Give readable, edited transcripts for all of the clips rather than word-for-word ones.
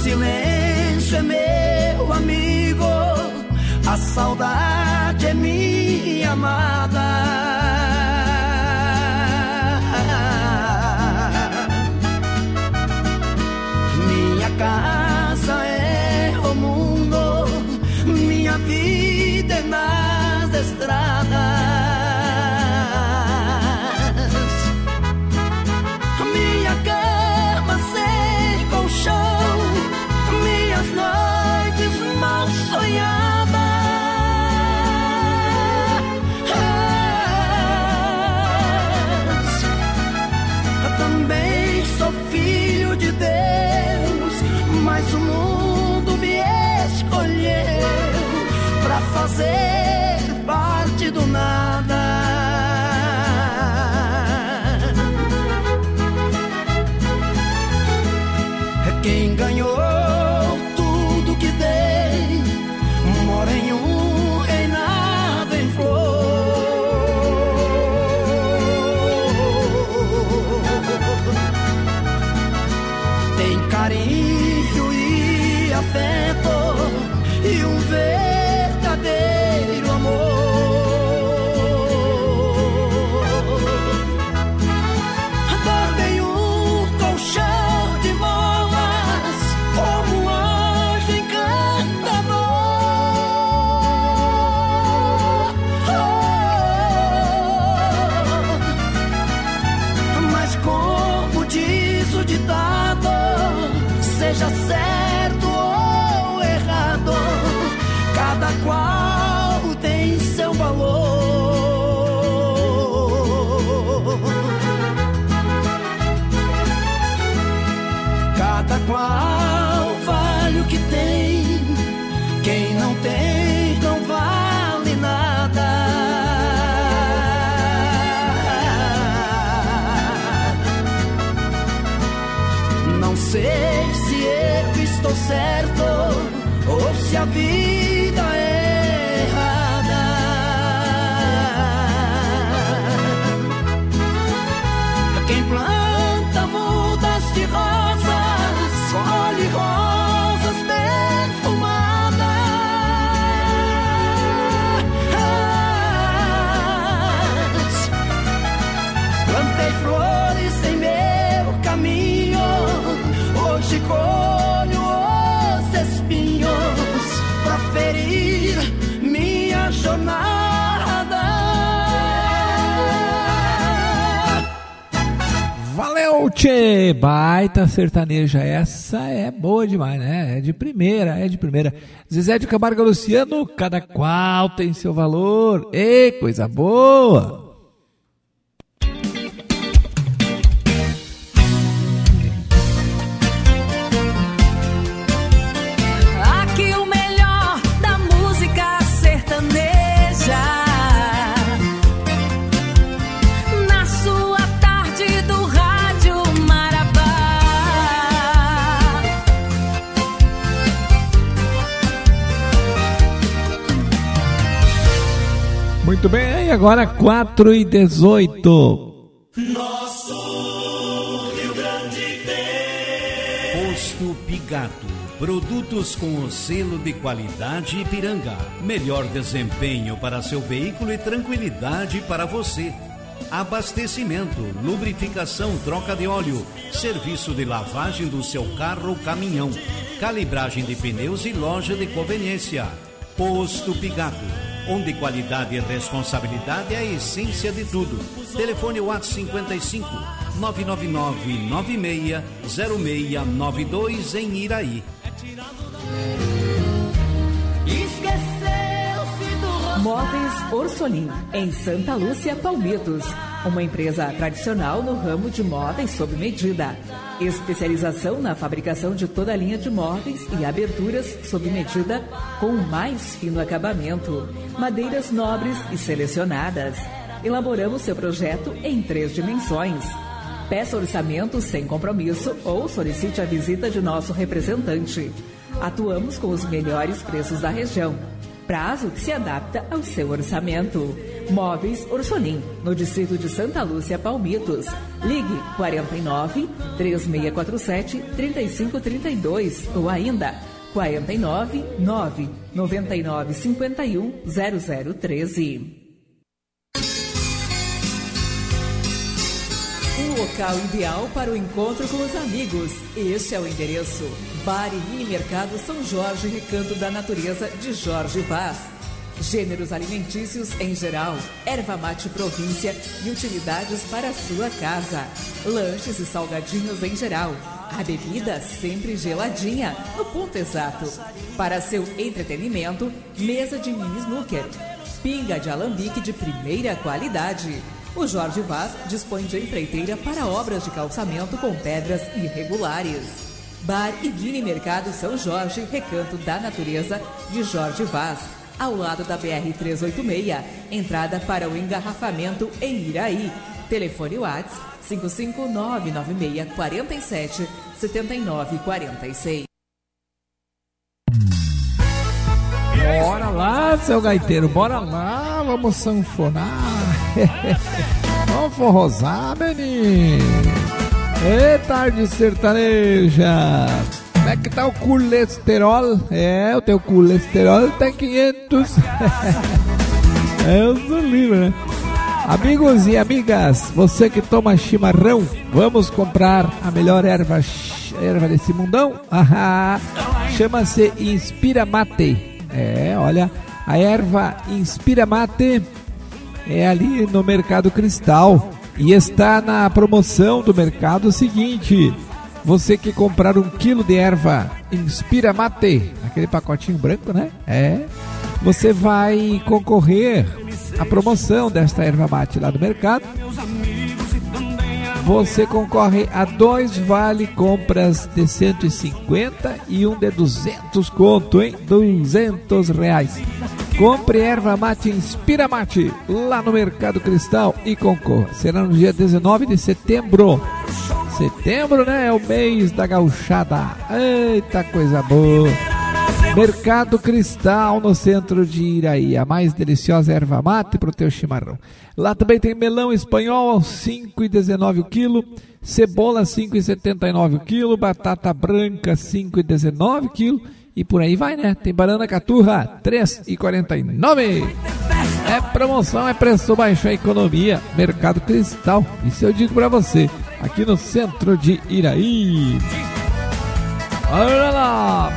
silêncio é meu amigo, a saudade é minha amada. Minha casa é o mundo, minha vida é nas estradas. Minha cama sem colchão, minhas noites mal sonhadas. Eu também sou filho de Deus, mas o mundo me escolheu pra fazer parte do nada. Quem ganhou tudo que dei, mora em um reinado em flor. Tem carinho e afeto e um verdadeiro amor. Dorme um colchão de molas, como um anjo encantador. Mas como diz o ditado, seja certo ou errado, cada qual tem seu valor. Cada qual vale o que tem, quem não tem não vale nada. Não sei se eu estou certo ou se a vida é errada. Quem planta mudas de rosas, colhe rosas perfumadas. Plantei flores em meu caminho, hoje colho os espinhos pra ferir minha jornada. Valeu, tchê! Baita sertaneja, essa é boa demais, né? É de primeira, é de primeira. Zezé de Camargo, Luciano, cada qual tem seu valor. Ei, coisa boa! Aqui o melhor da música sertaneja, na sua tarde do rádio Marabá. Muito bem, e agora 4h18. Nosso Rio Grande tem Posto Pigato, produtos com o selo de qualidade Ipiranga. Melhor desempenho para seu veículo e tranquilidade para você. Abastecimento, lubrificação, troca de óleo, serviço de lavagem do seu carro ou caminhão, calibragem de pneus e loja de conveniência. Posto Pigato, onde qualidade e responsabilidade é a essência de tudo. Telefone WhatsApp 55 999 960692 em Iraí. Móveis Orsolim, em Santa Lúcia, Palmitos. Uma empresa tradicional no ramo de móveis sob medida. Especialização na fabricação de toda a linha de móveis e aberturas sob medida com o mais fino acabamento. Madeiras nobres e selecionadas. Elaboramos seu projeto em 3 dimensões. Peça orçamento sem compromisso ou solicite a visita de nosso representante. Atuamos com os melhores preços da região. prazo que se adapta ao seu orçamento. Móveis Orsolim, no distrito de Santa Lúcia, Palmitos. Ligue 49 3647 3532 ou ainda 49 9 99 51 0013. Um local ideal para o encontro com os amigos. Este é o endereço: Bar e Mini Mercado São Jorge, Recanto da Natureza, de Jorge Vaz. Gêneros alimentícios em geral, erva mate província e utilidades para a sua casa. Lanches e salgadinhos em geral. A bebida sempre geladinha, no ponto exato. Para seu entretenimento, mesa de mini snooker. Pinga de alambique de primeira qualidade. O Jorge Vaz dispõe de empreiteira para obras de calçamento com pedras irregulares. Bar e Mini Mercado São Jorge, Recanto da Natureza, de Jorge Vaz, ao lado da BR-386, entrada para o engarrafamento em Iraí. Telefone WhatsApp 5599647 7946. Bora lá, seu gaiteiro, bora lá, vamos sanfonar. Vamos forrosar, menino. Ei, tarde sertaneja. Como é que tá o colesterol? O teu colesterol tá 500. Eu sou livre, né? Amigos e amigas, você que toma chimarrão, vamos comprar a melhor erva desse mundão? Chama-se Inspira Mate. Olha, a erva Inspira Mate é ali no Mercado Cristal e está na promoção do mercado seguinte: você que comprar 1 quilo de erva Inspira Mate, aquele pacotinho branco, né? Você vai concorrer à promoção desta erva mate lá do mercado. Você concorre a 2 vale compras de 150 e um de 200 conto, hein? R$200. Compre erva mate Inspira Mate lá no Mercado Cristal e concorra. Será no dia 19 de setembro. Setembro, né? É o mês da gauchada. Eita, coisa boa. Mercado Cristal, no centro de Iraí. A mais deliciosa erva mate para o teu chimarrão. Lá também tem melão espanhol, R$ 5,19 o quilo. Cebola, R$ 5,79 o quilo. Batata branca, R$ 5,19 o quilo. E por aí vai, né? Tem banana caturra, R$ 3,49. É promoção, é preço baixo, é economia. Mercado Cristal. Isso eu digo pra você, aqui no centro de Iraí. Olha lá.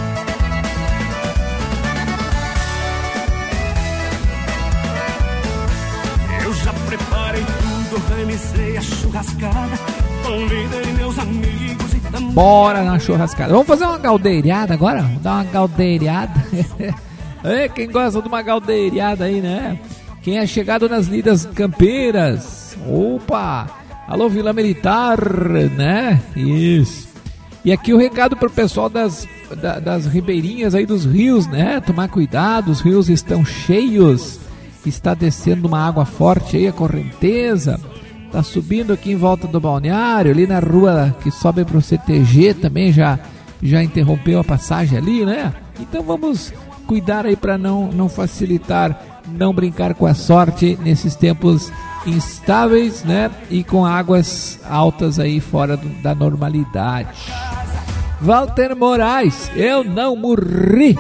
Eu já preparei tudo, organizei a churrascada, convidei meus amigos e também... Bora na churrascada. Vamos fazer uma galdeirada agora? Vamos dar uma galdeirada. Quem gosta de uma galdeirada aí, né? Quem é chegado nas lidas campeiras. Opa! Alô, Vila Militar, né? Isso. E aqui o recado pro pessoal das ribeirinhas aí dos rios, né? Tomar cuidado, os rios estão cheios. Está descendo uma água forte aí, a correnteza. Tá subindo aqui em volta do balneário, ali na rua que sobe pro CTG também já interrompeu a passagem ali, né? Então vamos cuidar aí para não facilitar, não brincar com a sorte nesses tempos instáveis, né? E com águas altas aí fora da normalidade. Walter Moraes, eu não morri.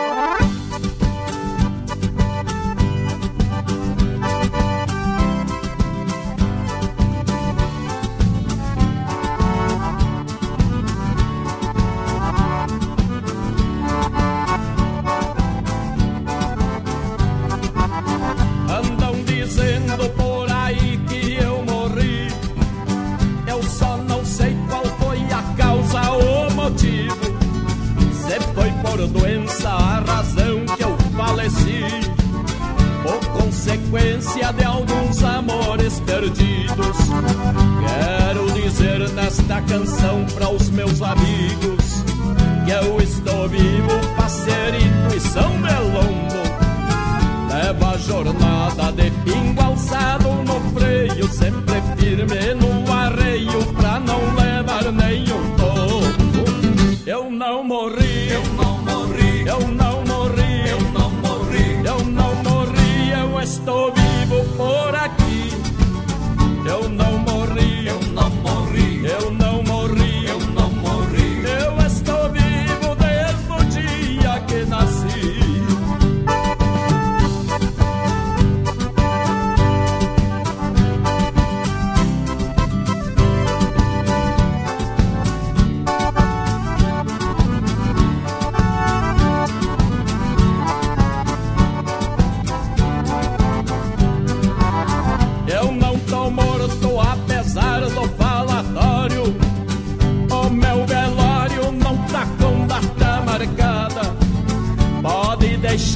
Doença, a razão que eu faleci, ou consequência de alguns amores perdidos. Quero dizer nesta canção para os meus amigos que eu estou vivo, parcerito e São Belongo. Leva a jornada de pingo alçado no freio, sempre firme no arreio pra não levar nenhum tombo. Eu não morri, eu não morri, eu não morri, eu não morri.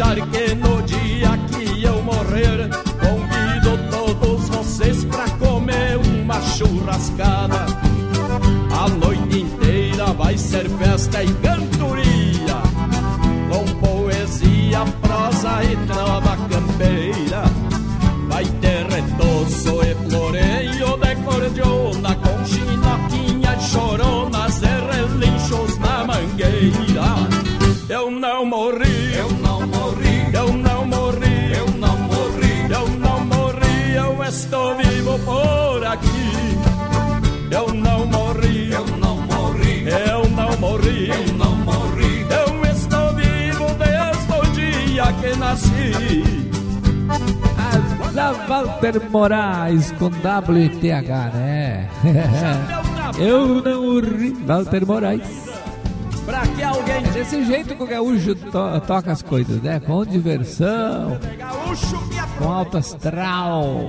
deixar que no dia que eu morrer, convido todos vocês pra comer uma churrascada. A noite inteira vai ser festa e cantoria, com poesia, prosa e trova campeira. Vai ter retoço e floreio de cordiona, com chinoquinha e choronas e relinchos na mangueira. Eu não morri, eu não morri, eu não morri, eu não morri, eu não morri, eu estou vivo por aqui. Eu não morri, eu não morri, eu não morri, eu não morri, eu estou vivo desde o dia que nasci. Da Walter Moraes com WTH, né? Eu não morri, Walter Moraes. Pra que alguém desse jeito que o gaúcho toca as coisas, né? Com diversão, com alto astral.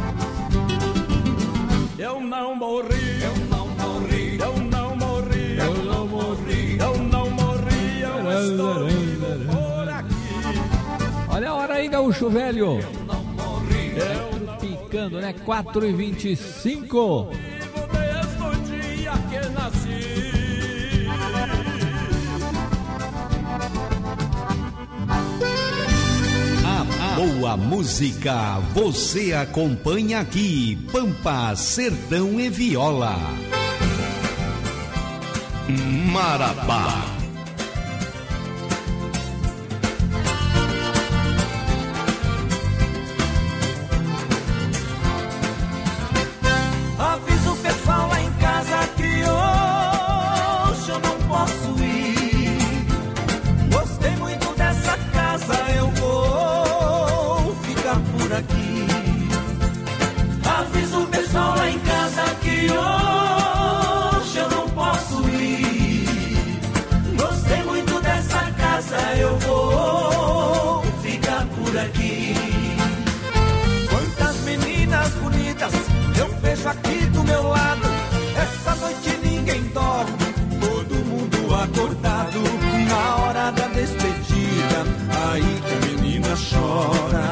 Eu não morri, eu não morri, eu não morri, eu não morri, eu não morri, eu estou vivo por aqui. Olha a hora aí, gaúcho velho. Eu não morri, eu não picando, né? 4h25. vivo desde o dia que nasci. Boa música, você acompanha aqui, Pampa, Sertão e Viola. Marabá. Avisa o pessoal lá em casa que hoje eu não posso ir. Gostei muito dessa casa, eu vou ficar por aqui. Avisa o pessoal lá em casa que hoje eu não posso ir. Gostei muito dessa casa, eu vou ficar por aqui. Quantas meninas bonitas eu vejo aqui do meu lado. Essa noite ninguém dorme, todo mundo acordado. Na hora da despedida, aí que a menina chora.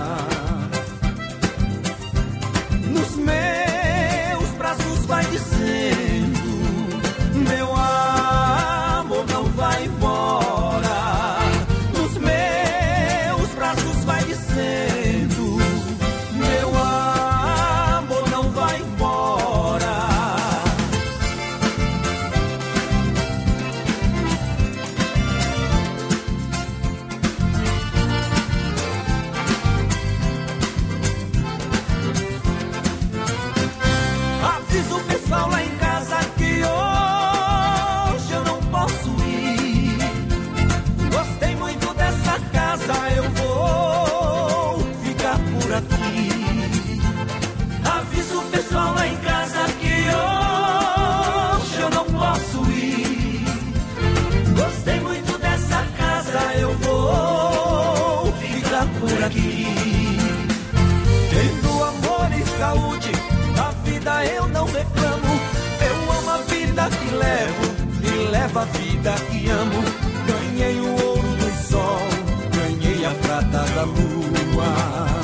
Nos meus braços vai dizendo: meu amor não vai embora. Nos meus braços vai dizendo: meu amor não vai embora. Avisa o pessoal lá em casa que hoje eu não posso ir. Gostei muito dessa casa, eu vou ficar por aqui. Avisa o pessoal lá em casa que hoje eu não posso ir. Gostei muito dessa casa, eu vou ficar por aqui. Tendo amor e saúde, a vida eu não reclamo. Eu amo a vida que levo e levo a vida que amo. Ganhei o ouro do sol, ganhei a prata da lua.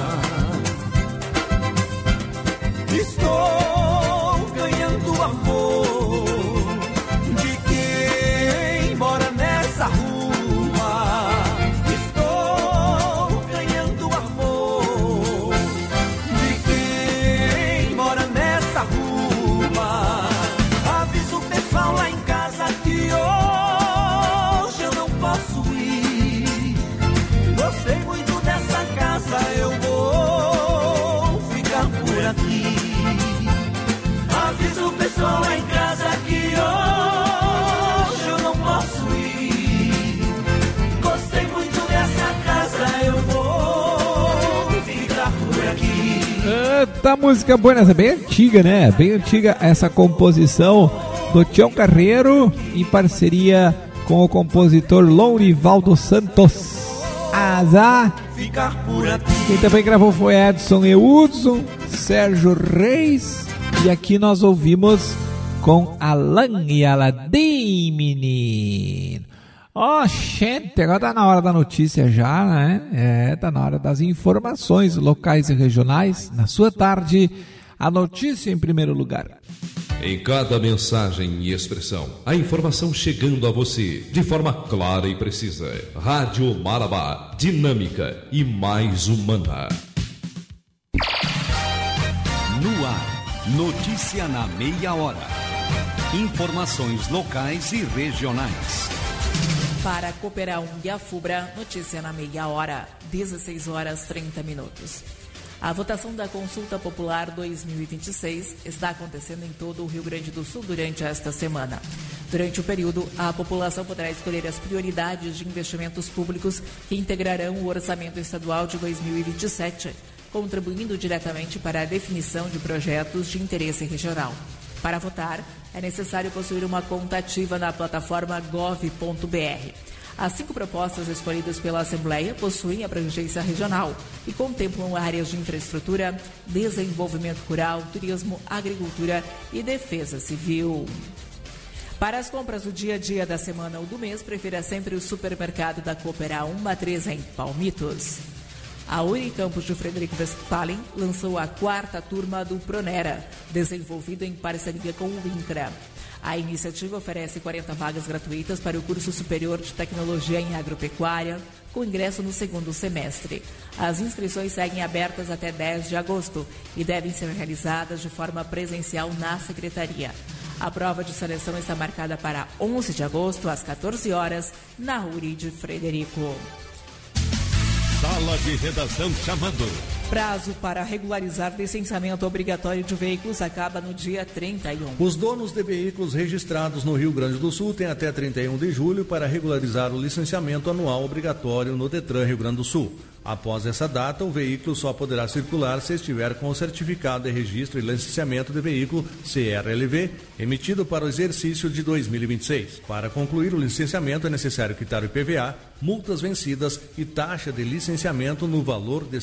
Estou ganhando amor de quem mora nessa rua. Estou ganhando amor de quem mora nessa rua. Avisa o pessoal lá em casa que hoje eu não posso ir. Gostei muito dessa casa, eu vou ficar por aqui. Avisa o pessoal lá em casa que hoje eu não posso ir. Gostei muito dessa casa, eu vou ficar por aqui. Eita, música boa, essa é bem antiga, né? Bem antiga essa composição do Tião Carreiro em parceria com o compositor Lourivaldo Santos. Azar. Ficar por aqui. Quem também gravou foi Edson e Hudson, Sérgio Reis. E aqui nós ouvimos com Alan e Aladim, menino. Ó, gente, agora tá na hora da notícia já, né? Tá na hora das informações locais e regionais. Na sua tarde, a notícia em primeiro lugar. Em cada mensagem e expressão, a informação chegando a você de forma clara e precisa. Rádio Marabá, dinâmica e mais humana. No ar, notícia na meia hora. Informações locais e regionais. Para a Cooperar e a FUBRA, notícia na meia hora, 16 horas 30 minutos. A votação da Consulta Popular 2026 está acontecendo em todo o Rio Grande do Sul durante esta semana. Durante o período, a população poderá escolher as prioridades de investimentos públicos que integrarão o Orçamento Estadual de 2027, contribuindo diretamente para a definição de projetos de interesse regional. Para votar, é necessário possuir uma conta ativa na plataforma gov.br. As 5 propostas escolhidas pela Assembleia possuem abrangência regional e contemplam áreas de infraestrutura, desenvolvimento rural, turismo, agricultura e defesa civil. Para as compras do dia a dia da semana ou do mês, prefira sempre o supermercado da Cooperar Matriz em Palmitos. A Unicampus de Frederico Westphalen lançou a 4ª turma do Pronera, desenvolvido em parceria com o INCRA. A iniciativa oferece 40 vagas gratuitas para o curso superior de tecnologia em agropecuária, com ingresso no 2º semestre. As inscrições seguem abertas até 10 de agosto e devem ser realizadas de forma presencial na secretaria. A prova de seleção está marcada para 11 de agosto, às 14 horas, na URI de Frederico. Sala de redação chamando. Prazo para regularizar licenciamento obrigatório de veículos acaba no dia 31. Os donos de veículos registrados no Rio Grande do Sul têm até 31 de julho para regularizar o licenciamento anual obrigatório no Detran Rio Grande do Sul. Após essa data, o veículo só poderá circular se estiver com o certificado de registro e licenciamento de veículo CRLV emitido para o exercício de 2026. Para concluir o licenciamento é necessário quitar o IPVA, multas vencidas e taxa de licenciamento no valor de R$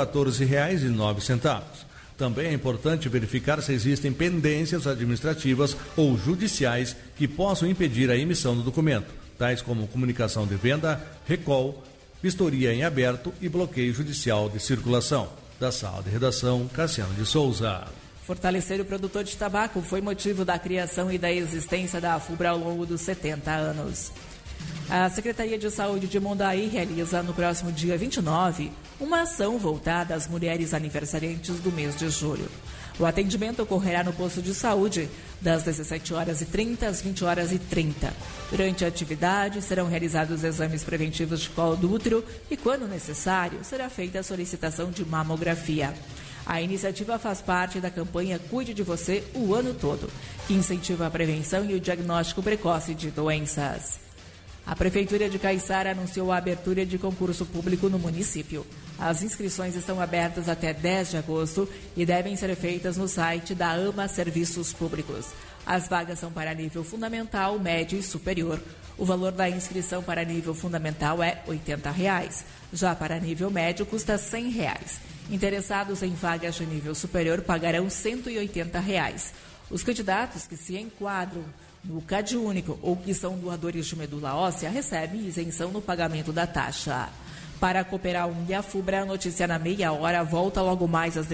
114,09. Também é importante verificar se existem pendências administrativas ou judiciais que possam impedir a emissão do documento, tais como comunicação de venda, recall, vistoria em aberto e bloqueio judicial de circulação. Da sala de redação, Cassiano de Souza. Fortalecer o produtor de tabaco foi motivo da criação e da existência da FUBRA ao longo dos 70 anos. A Secretaria de Saúde de Mondaí realiza no próximo dia 29 uma ação voltada às mulheres aniversariantes do mês de julho. O atendimento ocorrerá no posto de saúde das 17h30 às 20h30. Durante a atividade, serão realizados exames preventivos de colo do útero e, quando necessário, será feita a solicitação de mamografia. A iniciativa faz parte da campanha Cuide de Você o ano todo, que incentiva a prevenção e o diagnóstico precoce de doenças. A Prefeitura de Caiçara anunciou a abertura de concurso público no município. As inscrições estão abertas até 10 de agosto e devem ser feitas no site da AMA Serviços Públicos. As vagas são para nível fundamental, médio e superior. O valor da inscrição para nível fundamental é R$ 80. Já para nível médio custa R$ 100. Interessados em vagas de nível superior pagarão R$ 180. Os candidatos que se enquadram no CadÚnico ou que são doadores de medula óssea recebem isenção no pagamento da taxa. Para Cooperar e a FUBRA, a notícia na meia hora volta logo mais às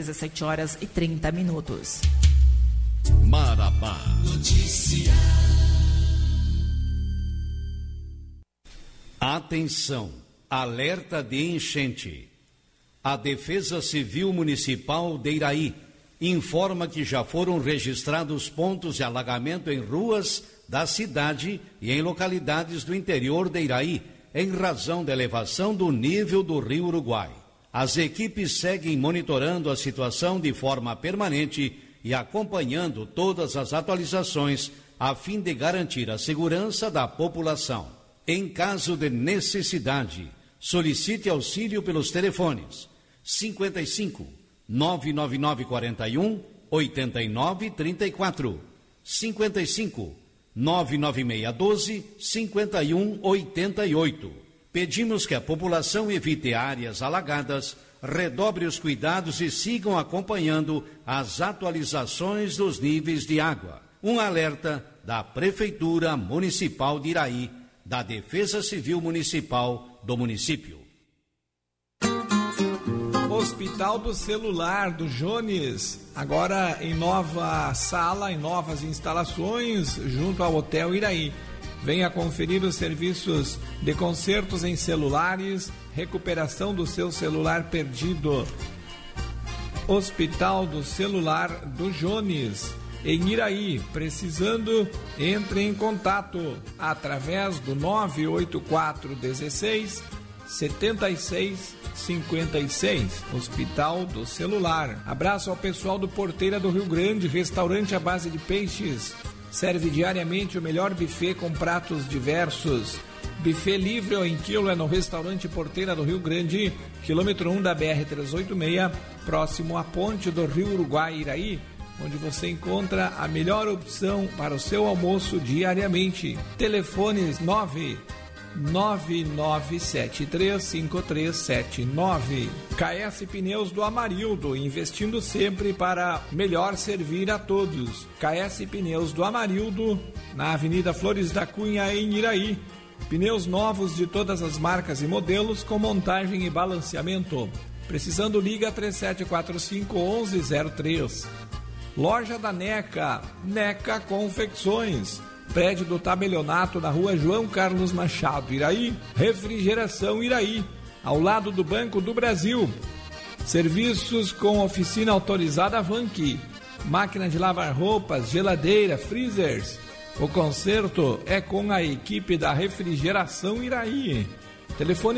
17h30. Marabá. Notícia. Atenção, alerta de enchente. A Defesa Civil Municipal de Iraí informa que já foram registrados pontos de alagamento em ruas da cidade e em localidades do interior de Iraí, em razão da elevação do nível do Rio Uruguai. As equipes seguem monitorando a situação de forma permanente e acompanhando todas as atualizações a fim de garantir a segurança da população. Em caso de necessidade, solicite auxílio pelos telefones 55 99941 8934, 55 99612 5188. Pedimos que a população evite áreas alagadas, redobre os cuidados e sigam acompanhando as atualizações dos níveis de água. Um alerta da Prefeitura Municipal de Iraí, da Defesa Civil Municipal do município. Hospital do Celular do Jones, agora em nova sala, em novas instalações, junto ao Hotel Iraí. Venha conferir os serviços de consertos em celulares, recuperação do seu celular perdido. Hospital do Celular do Jones, em Iraí. Precisando, entre em contato através do 98416 7656. Hospital do Celular. Abraço ao pessoal do Porteira do Rio Grande, restaurante à base de peixes. Serve diariamente o melhor buffet com pratos diversos. Buffet livre ou em quilo é no restaurante Porteira do Rio Grande, quilômetro 1 da BR-386, próximo à ponte do Rio Uruguai, Iraí, onde você encontra a melhor opção para o seu almoço diariamente. Telefones 999735379. KS Pneus do Amarildo, investindo sempre para melhor servir a todos. KS Pneus do Amarildo, na Avenida Flores da Cunha, em Iraí. Pneus novos de todas as marcas e modelos com montagem e balanceamento. Precisando, liga 3745-1103. Loja da NECA, NECA Confecções. Prédio do Tabelionato na Rua João Carlos Machado, Iraí. Refrigeração Iraí, ao lado do Banco do Brasil. Serviços com oficina autorizada Vanki. Máquina de lavar roupas, geladeira, freezers. O conserto é com a equipe da Refrigeração Iraí. Telefone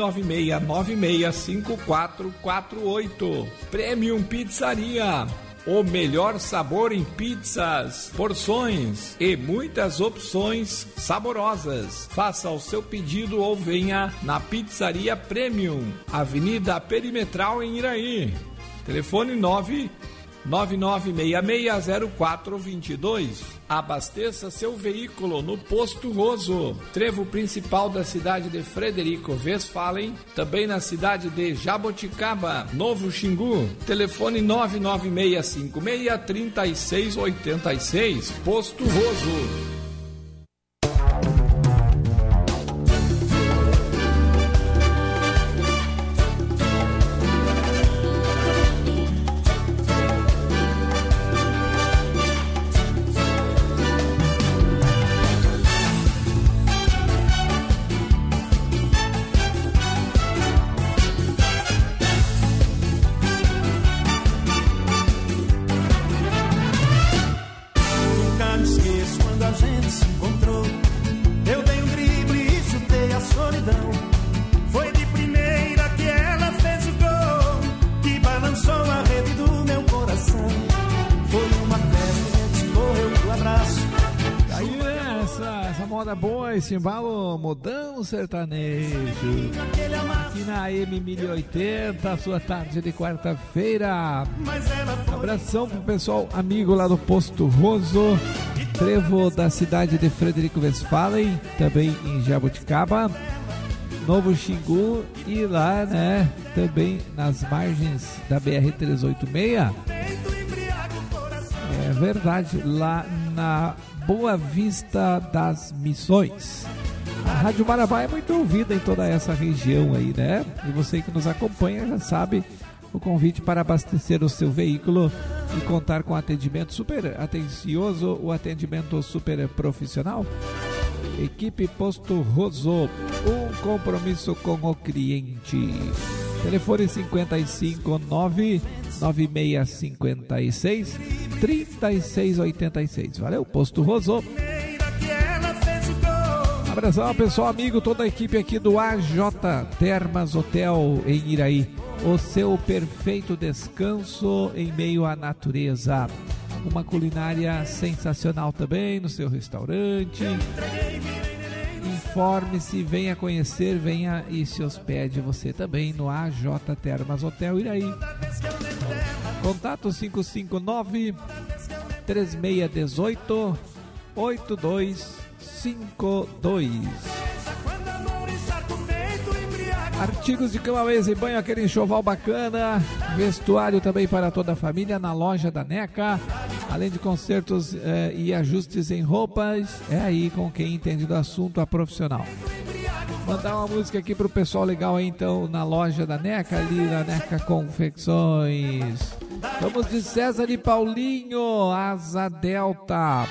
996-965448. Premium Pizzaria. O melhor sabor em pizzas, porções e muitas opções saborosas. Faça o seu pedido ou venha na Pizzaria Premium, Avenida Perimetral, em Iraí. Telefone 999660422. Abasteça seu veículo no Posto Roso, trevo principal da cidade de Frederico Westphalen, também na cidade de Jaboticaba, Novo Xingu. Telefone 996563686. Posto Roso. Esse embalo modão sertanejo aqui na AM 1080, a sua tarde de quarta-feira. Abração pro pessoal amigo lá do Posto Roso, trevo da cidade de Frederico Westphalen, também em Jaboticaba, Novo Xingu, e lá, né, também nas margens da BR-386. É verdade, lá na Boa Vista das Missões. A Rádio Marabá é muito ouvida em toda essa região aí, né? E você que nos acompanha já sabe o convite para abastecer o seu veículo e contar com atendimento super atencioso, o atendimento super profissional. Equipe Posto Roso, um compromisso com o cliente. Telefone 559-9656-3686. Valeu, Posto Roso. Abração ao pessoal amigo, toda a equipe aqui do AJ Termas Hotel em Iraí. O seu perfeito descanso em meio à natureza. Uma culinária sensacional também no seu restaurante. Informe-se, venha conhecer, venha e se hospede você também no AJ Termas Hotel Iraí. Contato 559-3618-8252. Artigos de cama, mesa e banho, aquele enxoval bacana. Vestuário também para toda a família na loja da NECA, além de consertos e ajustes em roupas. É aí com quem entende do assunto, a profissional. Mandar uma música aqui pro pessoal legal aí, então, na loja da NECA, ali na NECA Confecções. Vamos de César e Paulinho, Asa Delta.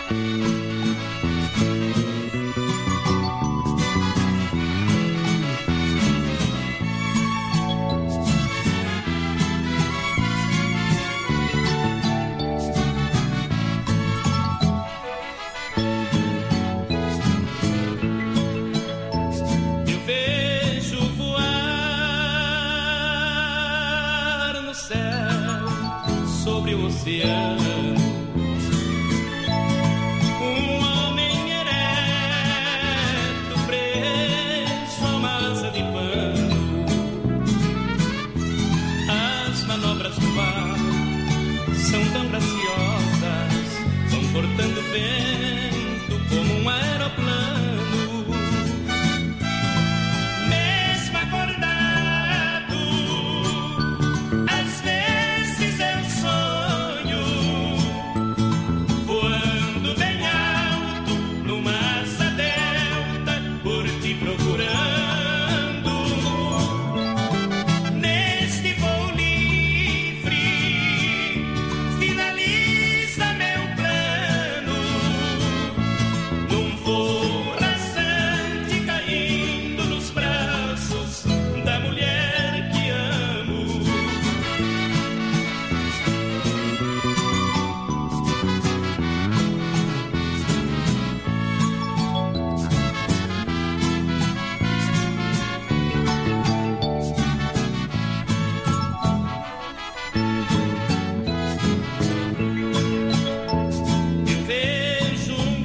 Um homem ereto, preso a massa de pano. As manobras do ar são tão graciosas, vão cortando o vento como um aeroplano. Mesmo acordado, às vezes eu sonho voando bem alto numa asa delta, por ti procurando. Neste voo livre finaliza meu plano, num voo rasante caindo nos braços da mulher que amo. Eu vejo um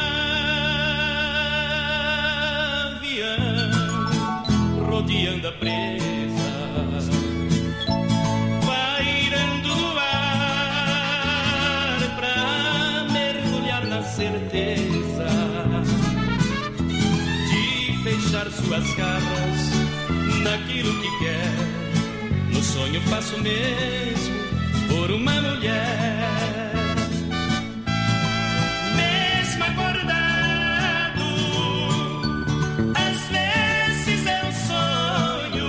gavião rodeando a presa, pairando no ar pra mergulhar na certeza de fechar suas garras naquilo que quer. No sonho faço mesmo por uma mulher. Mesmo acordado, às vezes eu sonho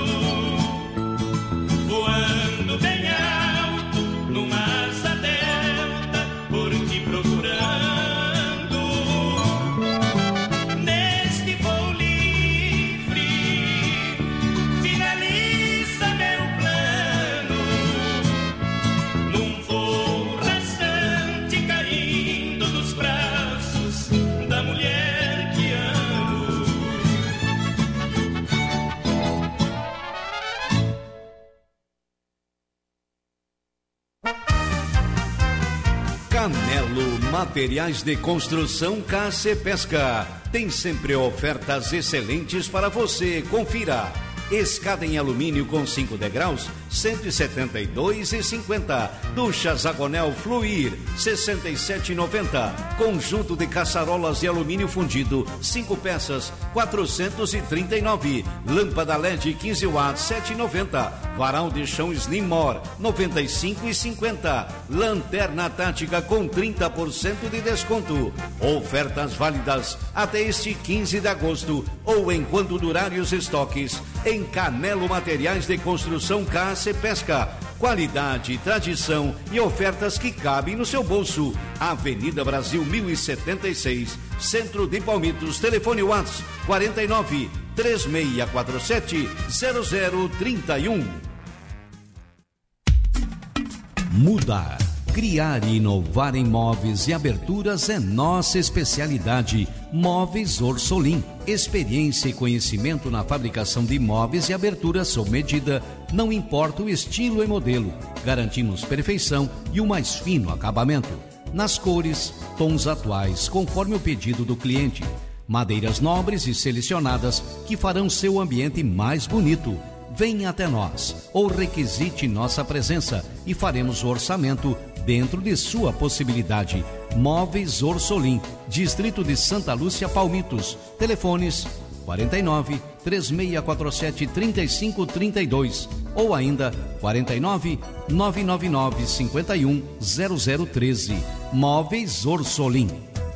voando bem alto numa asa delta, por ti procurando. Neste voo livre finaliza meu plano, num voo rasante caindo nos braços da mulher que amo. Canelo Materiais de Construção KC Pesca. Tem sempre ofertas excelentes para você. Confira. Escada em alumínio com 5 degraus, R$ 172,50. Ducha Zagonel Fluir, R$ 67,90. Conjunto de caçarolas de alumínio fundido, 5 peças, R$ 439. Lâmpada LED 15 watts, R$ 7,90. Varal de chão Slimmore, R$ 95,50. Lanterna tática com 30% de desconto. Ofertas válidas até este 15 de agosto ou enquanto durarem os estoques em Canelo Materiais de Construção KC Pesca. Qualidade, tradição e ofertas que cabem no seu bolso. Avenida Brasil 1076, Centro de Palmitos. Telefone WhatsApp 49 3647 0031. Mudar, criar e inovar em móveis e aberturas é nossa especialidade. Móveis Orsolim. Experiência e conhecimento na fabricação de móveis e aberturas sob medida, não importa o estilo e modelo. Garantimos perfeição e o mais fino acabamento. Nas cores, tons atuais, conforme o pedido do cliente. Madeiras nobres e selecionadas que farão seu ambiente mais bonito. Venha até nós ou requisite nossa presença e faremos o orçamento dentro de sua possibilidade. Móveis Orsolim, Distrito de Santa Lúcia, Palmitos. Telefones 49 3647 3532 ou ainda 49 999 51 0013. Móveis Orsolim.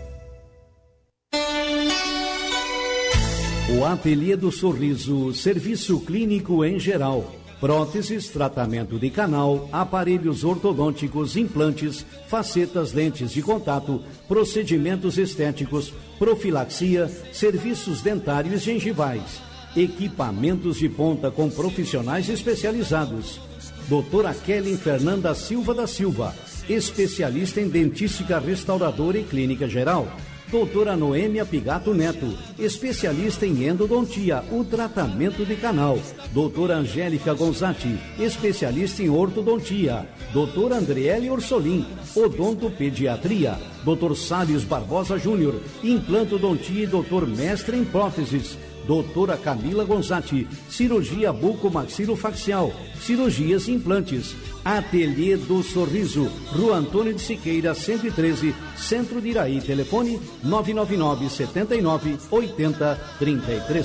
O Ateliê do Sorriso, serviço clínico em geral. Próteses, tratamento de canal, aparelhos ortodônticos, implantes, facetas, lentes de contato, procedimentos estéticos, profilaxia, serviços dentários e gengivais, equipamentos de ponta com profissionais especializados. Doutora Kelly Fernanda Silva da Silva, especialista em dentística restauradora e clínica geral. Doutora Noêmia Pigato Neto, especialista em endodontia, o tratamento de canal. Doutora Angélica Gonzatti, especialista em ortodontia. Doutora Andriele Orsolim, odontopediatria. Doutor Salles Barbosa Júnior, implantodontia e doutor mestre em próteses. Doutora Camila Gonzatti, cirurgia bucomaxilofacial, cirurgias e implantes. Ateliê do Sorriso, Rua Antônio de Siqueira, 113, Centro de Iraí. Telefone 999 79 80 33.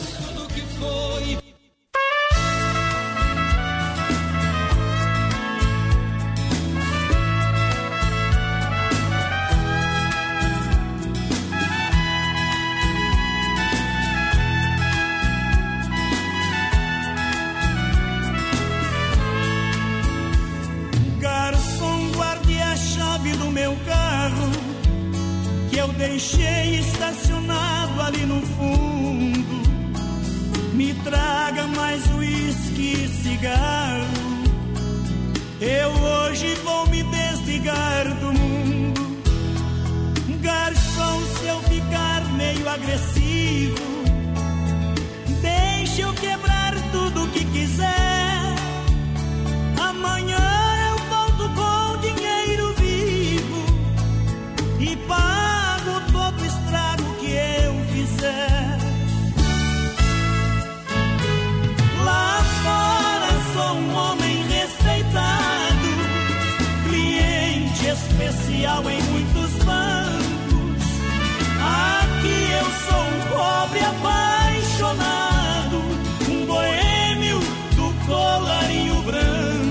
Deixei estacionado ali no fundo. Me traga mais uísque e cigarro. Eu hoje vou me desligar do mundo. Garçom, se eu ficar meio agressivo, deixa eu quebrar tudo que quiser. Amanhã eu volto com dinheiro vivo e pago todo o estrago que eu fizer. Lá fora sou um homem respeitado, cliente especial em muitos bancos. Aqui eu sou um pobre apaixonado, um boêmio do colarinho branco.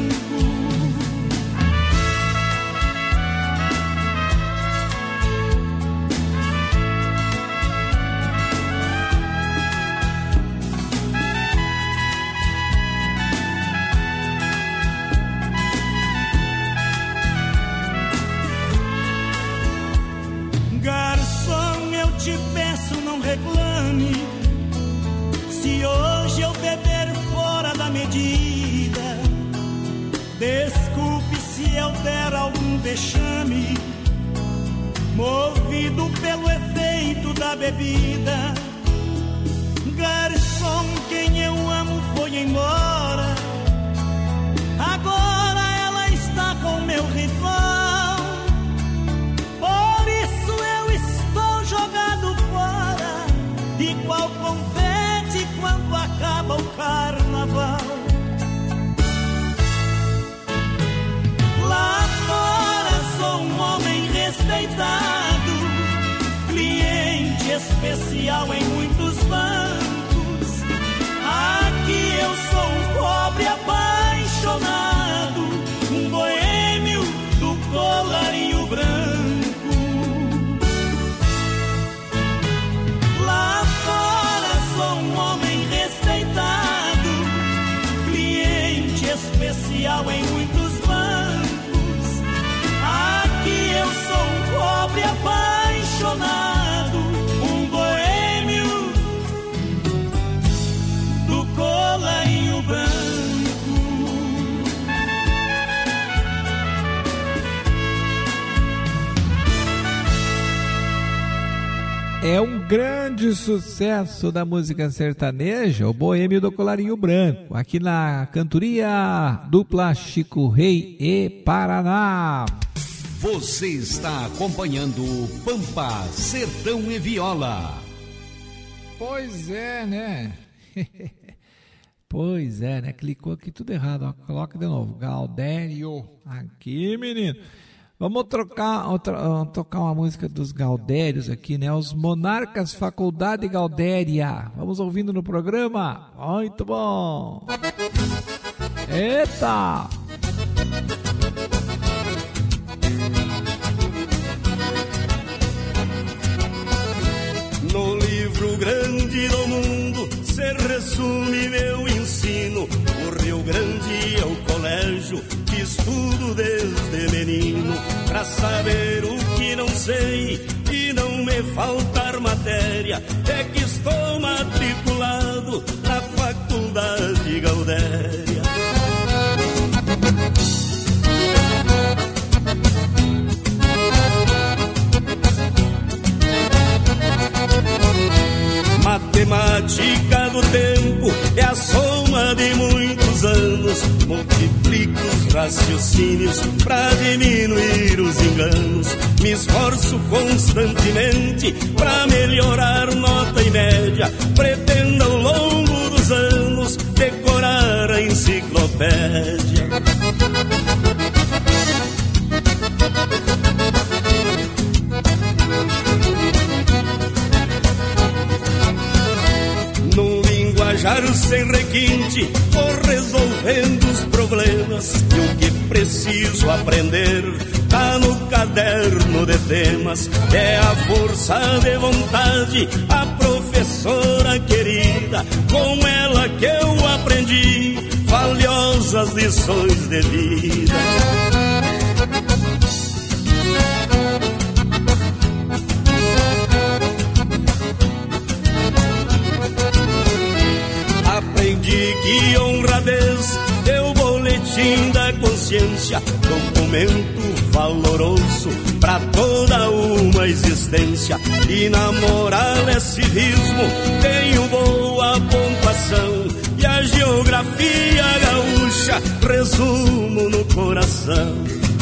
Te peço, não reclame se hoje eu beber fora da medida. Desculpe se eu der algum vexame, movido pelo efeito da bebida. Garçom, quem eu amo foi embora, agora ela está com meu rival. Por isso eu estou jogado fora, igual confete quando acaba o carnaval. Lá fora sou um homem respeitado, cliente especial em muitos bancos. Aqui eu sou um pobre apaixonado, um boêmio do colarinho branco. Lá fora sou um homem respeitado, cliente especial em muitos bancos. Aqui eu sou um pobre apaixonado, um boêmio do colarinho branco. É um grande sucesso da música sertaneja, o Boêmio do Colarinho Branco, aqui na cantoria dupla Chico Rei e Paraná. Você está acompanhando Pampa, Sertão e Viola. Pois é, né? Pois é, né? Clicou aqui tudo errado. Ó. Coloca de novo. Gaudério. Aqui, menino. Vamos tocar uma música dos Gaudérios aqui, né? Os Monarcas Faculdade Gaudéria. Vamos ouvindo no programa? Muito bom! Eita! No livro grande do mundo se resume meu ensino. O Rio Grande é o colégio que estudo desde menino. Pra saber o que não sei e não me faltar matéria, é que estou matriculado na Faculdade Gaudéria. Matemática do tempo é a soma de muitos anos. Multiplico os raciocínios pra diminuir os enganos. Me esforço constantemente pra melhorar nota e média. Pretendo ao longo dos anos decorar a enciclopédia. Sem requinte, vou resolvendo os problemas. E o que preciso aprender tá no caderno de temas. É a força de vontade, a professora querida. Com ela que eu aprendi valiosas lições de vida. Que honradez é o boletim da consciência, documento valoroso pra toda uma existência. E na moral é civismo, tenho boa pontuação, e a geografia gaúcha resumo no coração.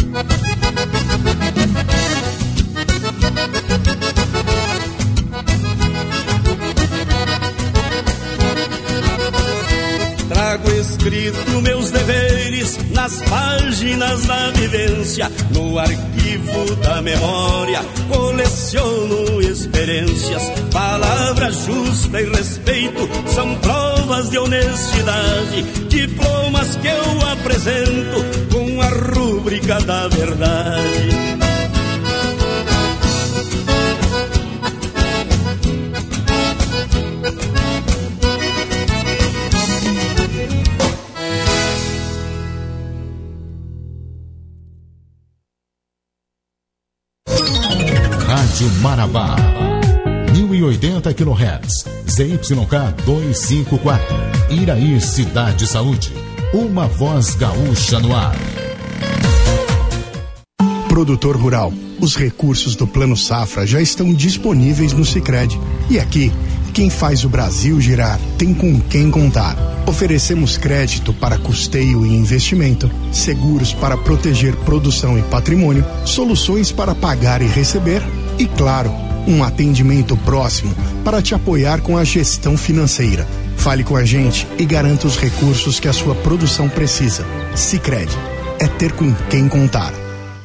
Trago escrito meus deveres nas páginas da vivência. No arquivo da memória coleciono experiências. Palavra justa e respeito são provas de honestidade. Diplomas que eu apresento com a rúbrica da verdade. Rádio Marabá, 1080 kHz, ZYK 254, Iraí, Cidade Saúde, uma voz gaúcha no ar. Produtor rural, os recursos do Plano Safra já estão disponíveis no Sicredi. E aqui, quem faz o Brasil girar tem com quem contar. Oferecemos crédito para custeio e investimento, seguros para proteger produção e patrimônio, soluções para pagar e receber e, claro, um atendimento próximo para te apoiar com a gestão financeira. Fale com a gente e garanta os recursos que a sua produção precisa. Sicredi, é ter com quem contar.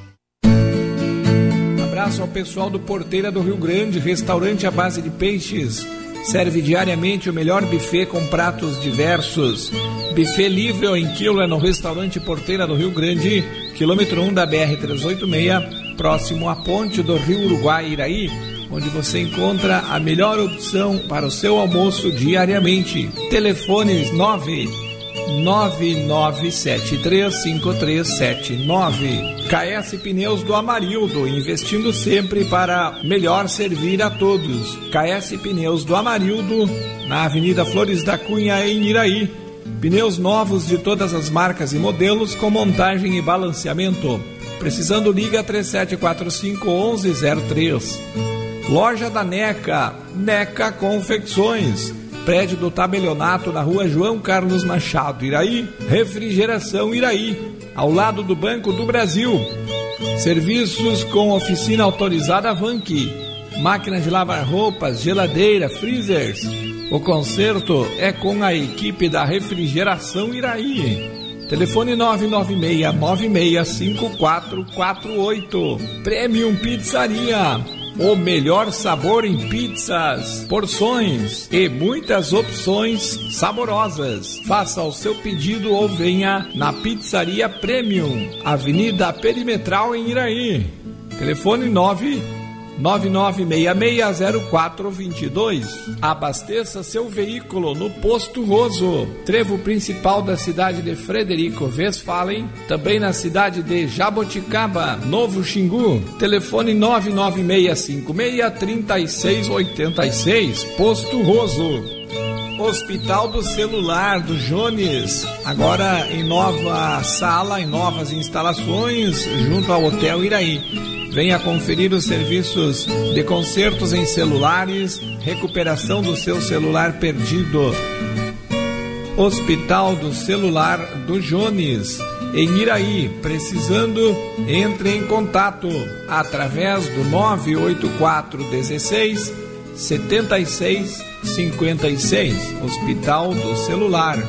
Abraço ao pessoal do Porteira do Rio Grande, restaurante à base de peixes. Serve diariamente o melhor buffet com pratos diversos. Buffet livre ou em quilo é no restaurante Porteira do Rio Grande, quilômetro 1 da BR-386, próximo à ponte do Rio Uruguai, Iraí, onde você encontra a melhor opção para o seu almoço diariamente. Telefones 999735379. KS Pneus do Amarildo, investindo sempre para melhor servir a todos. KS Pneus do Amarildo, na Avenida Flores da Cunha, em Iraí. Pneus novos de todas as marcas e modelos com montagem e balanceamento. Precisando, liga 3745-1103. Loja da NECA, NECA Confecções. Prédio do Tabelionato na Rua João Carlos Machado, Iraí. Refrigeração Iraí, ao lado do Banco do Brasil. Serviços com oficina autorizada Vanki. Máquina de lavar roupas, geladeira, freezers. O conserto é com a equipe da Refrigeração Iraí. Telefone 996-965448. Premium Pizzaria. o melhor sabor em pizzas, porções e muitas opções saborosas. Faça o seu pedido ou venha na Pizzaria Premium, Avenida Perimetral em Iraí. Telefone 999660422. Abasteça seu veículo no Posto Roso, trevo principal da cidade de Frederico Westphalen, também na cidade de Jaboticaba, Novo Xingu. Telefone 996563686. Posto Roso. Hospital do Celular do Jones, agora em nova sala, em novas instalações, junto ao Hotel Iraí. Venha conferir os serviços de consertos em celulares, recuperação do seu celular perdido. Hospital do Celular do Jones, em Iraí. Precisando, entre em contato através do 984 16 76 56. Hospital do Celular.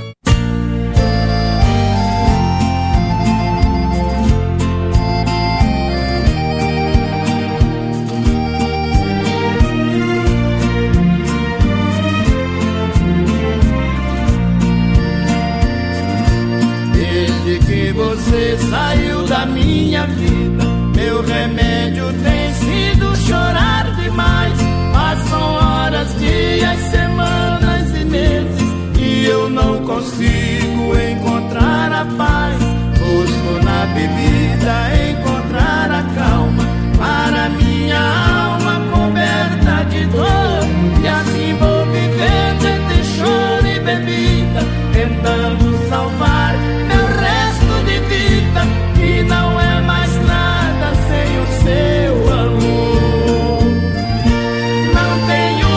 Você saiu da minha vida, meu remédio tem sido chorar demais. Passam horas, dias, semanas e meses e eu não consigo encontrar a paz. Busco na bebida encontrar a calma para minha alma coberta de dor. E assim vou vivendo entre choro e bebida, tentando salvar meu resto de vida, que não é mais nada sem o seu amor. Não tenho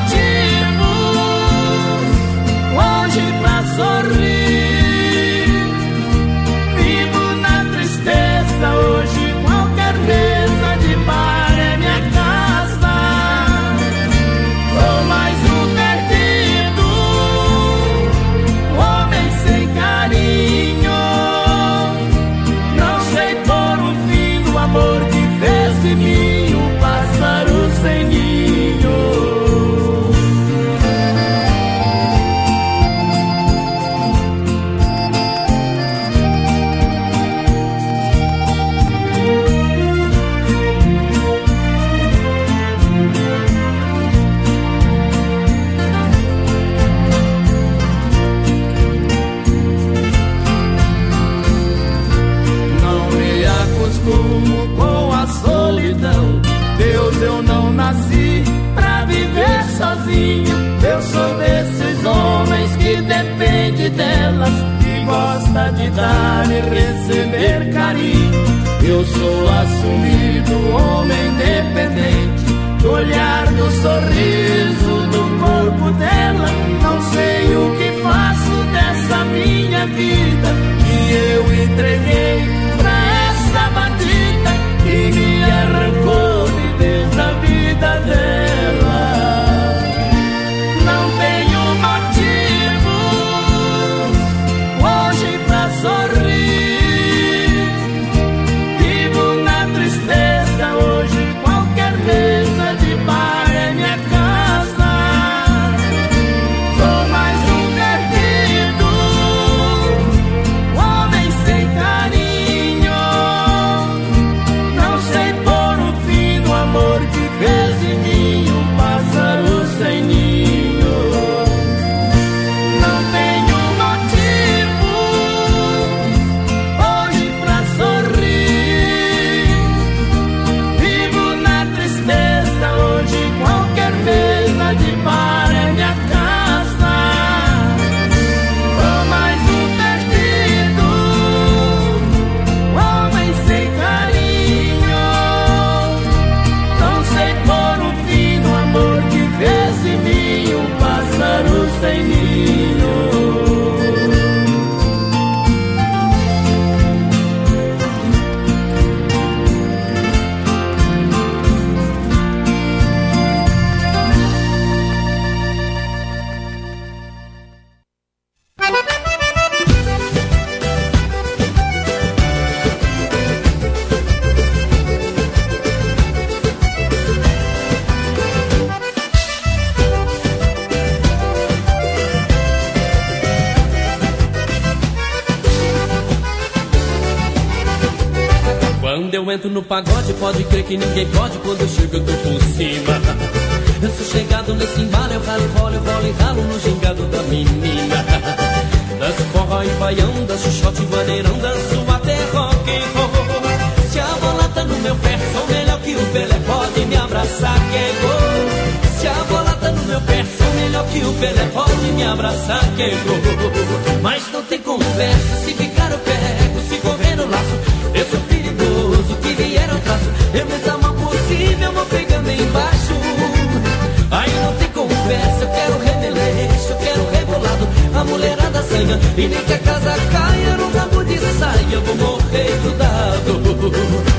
motivos hoje pra sorrir, vivo na tristeza hoje, qualquer mesa de bar é minha casa. Sou mais um perdido, homem sem carinho. Não sei pôr um fim no amor que fez de mim um pássaro sem ninho. Não me acostumo com a solidão. Deus, eu não nasci pra viver sozinho. Eu sou desses homens que depende delas, que gosta de dar e receber carinho. Eu sou assumido, homem dependente, do olhar, do sorriso, do corpo dela. Não sei o que faço dessa minha vida, que eu entreguei pra essa bandida que me arrancou de dentro da vida dela. Não tenho motivos hoje pra sorrir, vivo na tristeza hoje, qualquer mesa de bar é minha casa. eu entro no pagode, pode crer que ninguém pode. Quando eu chego eu tô por cima. Eu sou chegado nesse embalo, eu ralo, rolo e ralo no gingado da menina. Danço forró e baião, danço shot e maneirão, danço até rock and roll. Se a bola tá no meu pé, sou melhor que o Pelé, pode me abraçar que é gol. Se a bola tá no meu pé, sou melhor que o Pelé, pode me abraçar que é gol. Mas não tem conversa, se ficar eu pego, se correr no laço, eu sou perigoso, que vier eu traço. Eu meto a mão por cima, eu vou pegando embaixo. Aí não tem conversa, eu quero remeleixo, eu quero rebolado, a mulherada sanha, e nem que a casa caia no rabo de saia, eu vou morrer grudado.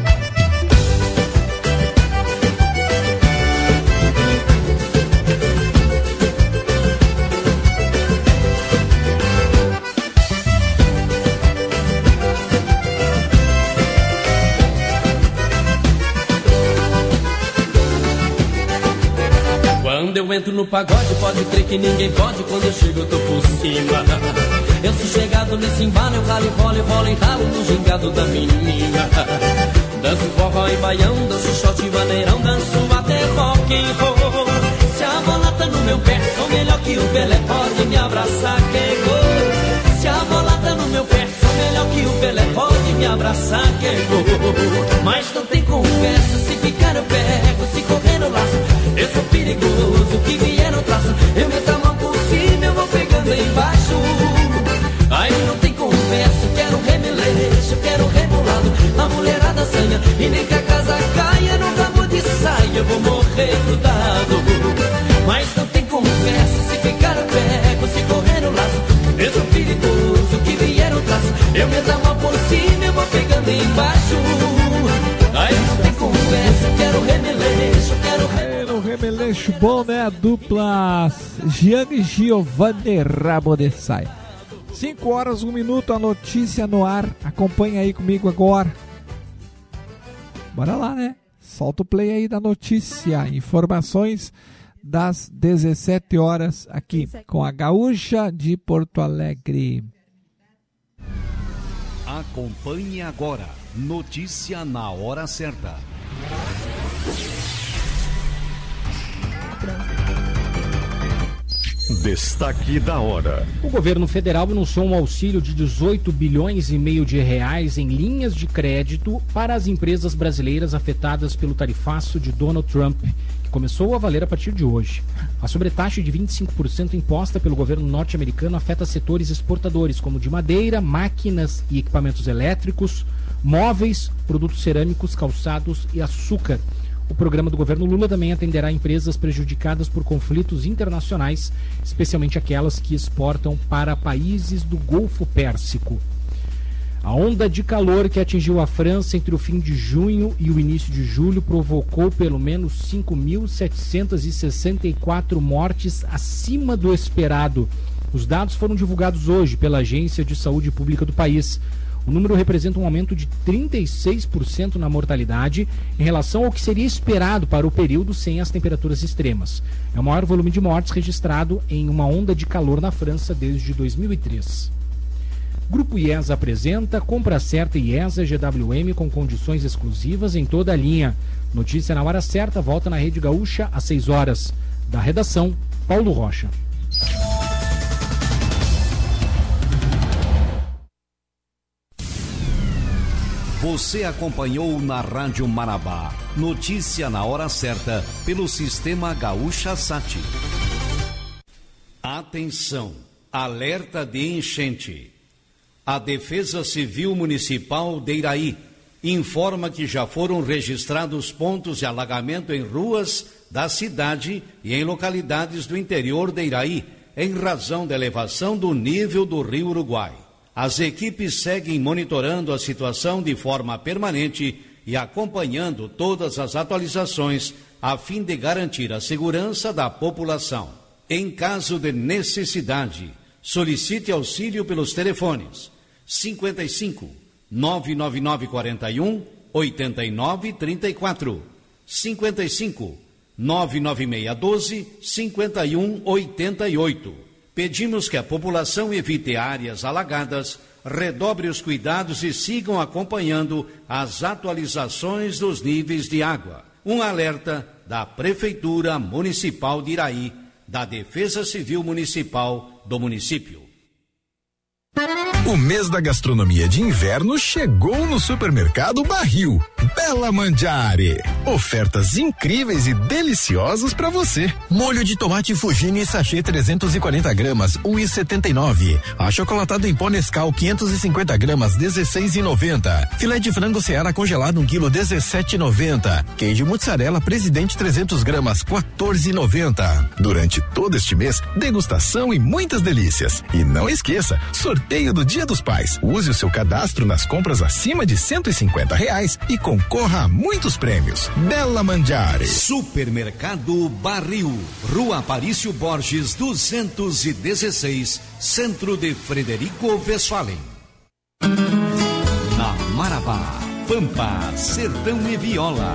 Quando eu entro no pagode, pode crer que ninguém pode. Quando eu chego eu tô por cima. Eu sou chegado nesse embalo, eu ralo, rolo e ralo no gingado da menina. Danço forró e baião, danço shot e maneirão, danço até rock and roll. Se a bola tá no meu pé, sou melhor que o Pelé, pode me abraçar que é gol. Se a bola tá no meu pé, sou melhor que o Pelé, pode me abraçar que é gol. Mas não tem conversa, se ficar eu pego, se correr eu laço. Eu sou perigoso, que vier eu traço. Eu meto a mão por cima, eu vou pegando embaixo. Aí não tem conversa, eu quero remeleixo, eu quero rebolado, a mulherada sanha, e nem que a casa caia no rabo de saia, eu vou morrer grudado. Mas não tem conversa, se ficar eu pego, se correr eu laço. Eu sou perigoso, que vier eu traço. Eu meto a mão por cima, eu vou pegando embaixo. Aí não tem conversa, eu quero remeleixo, eu quero remeleixo bom, né? A dupla Gianni e Giovanni Rabo de Saia. 5 horas, 1 minuto, a notícia no ar. Acompanha aí comigo agora. Bora lá, né? Solta o play aí da notícia. Informações das 17 horas aqui com a Gaúcha de Porto Alegre. Acompanhe agora. Notícia na hora certa. Destaque da hora. O governo federal anunciou um auxílio de 18 bilhões e meio de reais em linhas de crédito para as empresas brasileiras afetadas pelo tarifaço de Donald Trump, que começou a valer a partir de hoje. A sobretaxa de 25% imposta pelo governo norte-americano afeta setores exportadores como de madeira, máquinas e equipamentos elétricos, móveis, produtos cerâmicos, calçados e açúcar. O programa do governo Lula também atenderá empresas prejudicadas por conflitos internacionais, especialmente aquelas que exportam para países do Golfo Pérsico. A onda de calor que atingiu a França entre o fim de junho e o início de julho provocou pelo menos 5.764 mortes acima do esperado. Os dados foram divulgados hoje pela Agência de Saúde Pública do país. O número representa um aumento de 36% na mortalidade em relação ao que seria esperado para o período sem as temperaturas extremas. É o maior volume de mortes registrado em uma onda de calor na França desde 2003. Grupo IESA apresenta Compra Certa IESA GWM com condições exclusivas em toda a linha. Notícia na hora certa, volta na Rede Gaúcha às 6 horas. Da redação, Paulo Rocha. Você acompanhou na Rádio Marabá, notícia na hora certa, pelo Sistema Gaúcha Sat. Atenção, alerta de enchente. A Defesa Civil Municipal de Iraí informa que já foram registrados pontos de alagamento em ruas da cidade e em localidades do interior de Iraí, em razão da elevação do nível do Rio Uruguai. As equipes seguem monitorando a situação de forma permanente e acompanhando todas as atualizações a fim de garantir a segurança da população. Em caso de necessidade, solicite auxílio pelos telefones 55 999 41 89 34, 55 99612 5188, Pedimos que a população evite áreas alagadas, redobre os cuidados e sigam acompanhando as atualizações dos níveis de água. Um alerta da Prefeitura Municipal de Iraí, da Defesa Civil Municipal do município. O mês da gastronomia de inverno chegou no Supermercado Barril. Bela Mangiare. Ofertas incríveis e deliciosas para você. Molho de tomate Fugini sachê 340 gramas, 1,79. Achocolatado em pó Nescau 550 gramas, 16,90. Filé de frango Seara congelado 1 quilo, 17,90. Queijo mussarela Presidente 300 gramas, 14,90. Durante todo este mês, degustação e muitas delícias. E não esqueça, sorteio do Dia dos Pais. Use o seu cadastro nas compras acima de R$150 e concorra a muitos prêmios. Bela Mangiare. Supermercado Barril, Rua Aparício Borges 216, Centro de Frederico Westphalen. Na Marabá, Pampa, Sertão e Viola.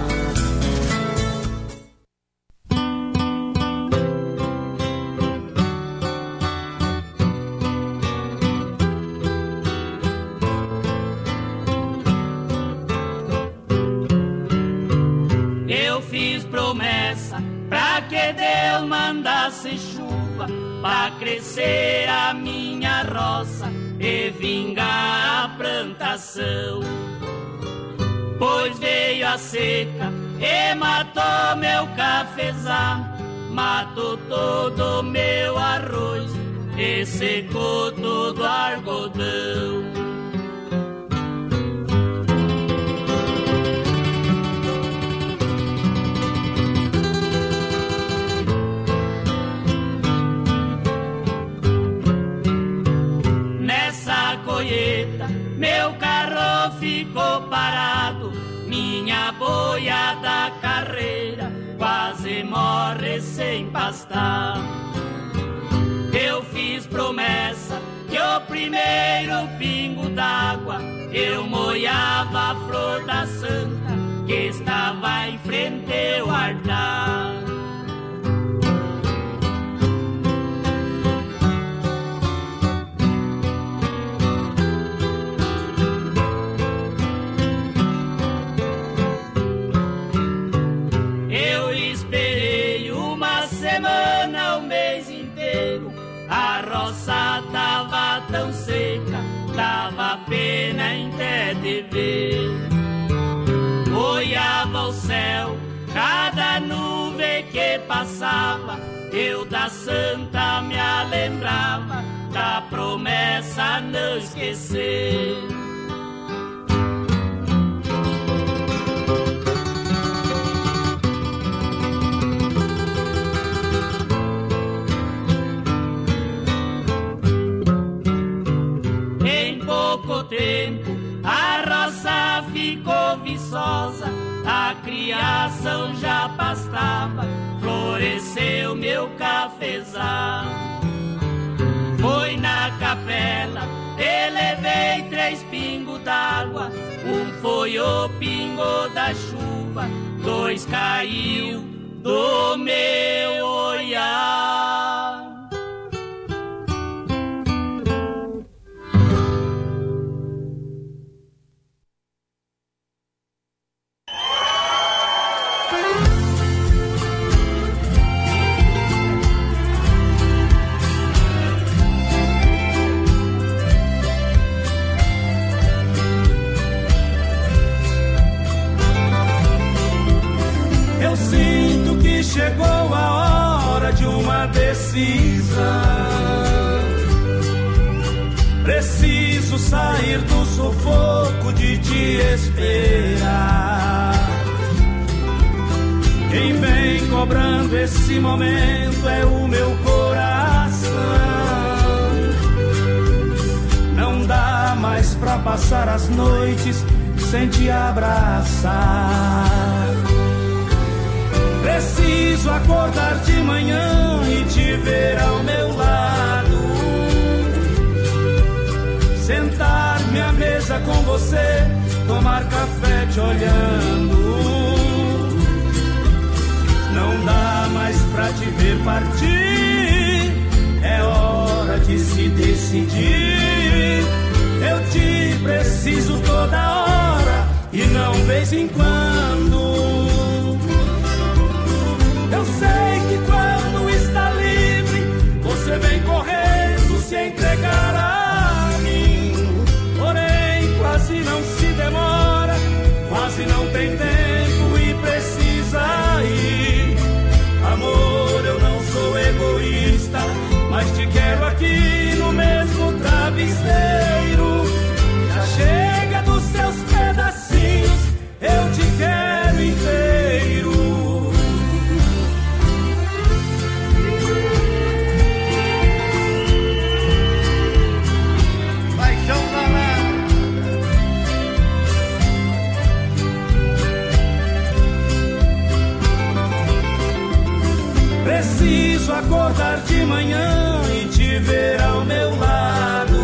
Deus mandasse chuva pra crescer a minha roça e vingar a plantação. Pois veio a seca e matou meu cafezal, matou todo meu arroz e secou todo algodão. Meu carro ficou parado, minha boiada carreira quase morre sem pastar. Eu fiz promessa que o primeiro pingo d'água eu molhava a flor da santa que estava em frente ao altar. A roça tava tão seca, dava pena em até de ver. Olhava o céu, cada nuvem que passava, eu da santa me lembrava, da promessa não esquecer. Tempo, a roça ficou viçosa, a criação já pastava, floresceu meu cafezal. Foi na capela, e levei 3 pingos d'água, um foi o pingo da chuva, 2 caiu do meu olhar. Chegou a hora de uma decisão. Preciso sair do sufoco de te esperar. Quem vem cobrando esse momento é o meu coração. Não dá mais pra passar as noites sem te abraçar. Preciso acordar de manhã e te ver ao meu lado. Sentar-me à mesa com você, tomar café te olhando. Não dá mais pra te ver partir, é hora de se decidir. Eu te preciso toda hora e não vez em quando. Eu sei que quando está livre, você vem correndo se entregar a mim. Porém, quase não se demora, quase não tem tempo e precisa ir. Amor, eu não sou egoísta, mas te quero aqui no mesmo travesseiro. Já chega dos seus pedacinhos, eu te quero inteiro. Paixão danada. Preciso acordar de manhã e te ver ao meu lado.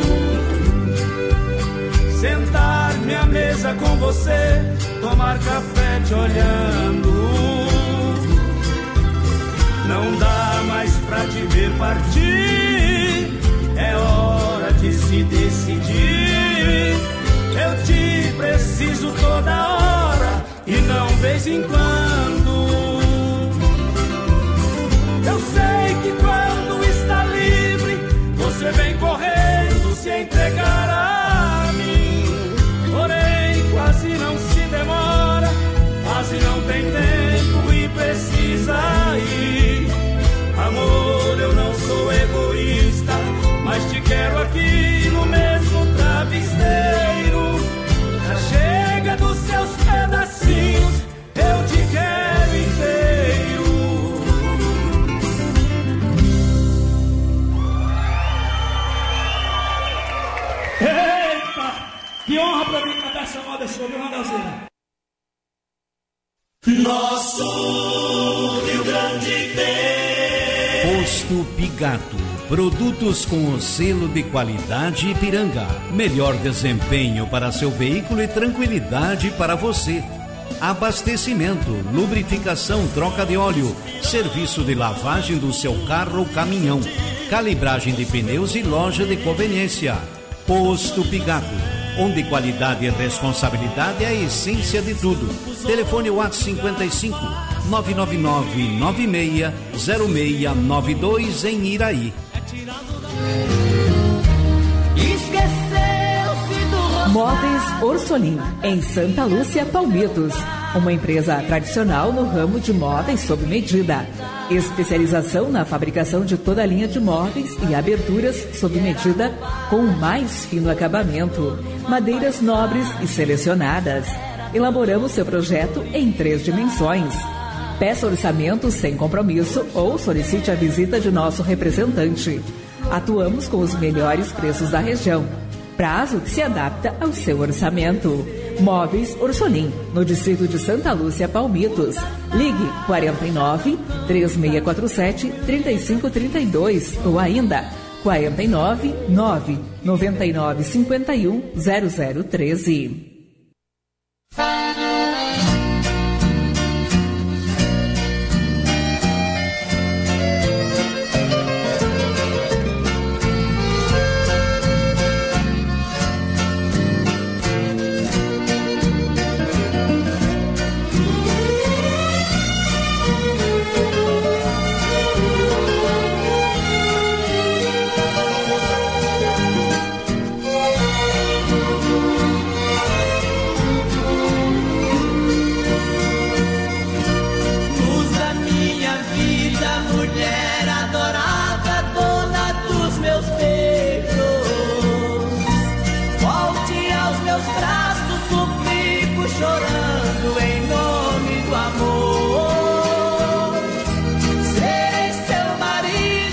Sentar-me à mesa com você, tomar café te olhando. Não dá mais pra te ver partir, é hora de se decidir. Eu te preciso toda hora e não vez em quando. Eu sei que quando está livre, você vem correndo se entregar a mim. Porém, quase não se demora, quase não tem tempo e precisa ir. Amor, eu não sou egoísta, mas te quero aqui no mesmo travesseiro. Já chega dos seus pedacinhos, eu te quero inteiro. Eita! Que honra pra mim cantar essa moda sobre o Randalzeira. Nosso Rio Grande tem Posto Pigato. Produtos com o selo de qualidade Ipiranga. Melhor desempenho para seu veículo e tranquilidade para você. Abastecimento, lubrificação, troca de óleo, serviço de lavagem do seu carro ou caminhão, calibragem de pneus e loja de conveniência. Posto Pigato, onde qualidade e responsabilidade é a essência de tudo. Telefone WhatsApp 55 999 96 0692 em Iraí. Móveis Orsolim, em Santa Lúcia, Palmitos. Uma empresa tradicional no ramo de móveis sob medida. Especialização na fabricação de toda a linha de móveis e aberturas sob medida com o mais fino acabamento. Madeiras nobres e selecionadas. Elaboramos seu projeto em 3 dimensões. Peça orçamento sem compromisso ou solicite a visita de nosso representante. Atuamos com os melhores preços da região. Prazo que se adapta ao seu orçamento. Móveis Orsolim, no distrito de Santa Lúcia, Palmitos. Ligue 49 3647 3532 ou ainda 49 9 99 51 0013.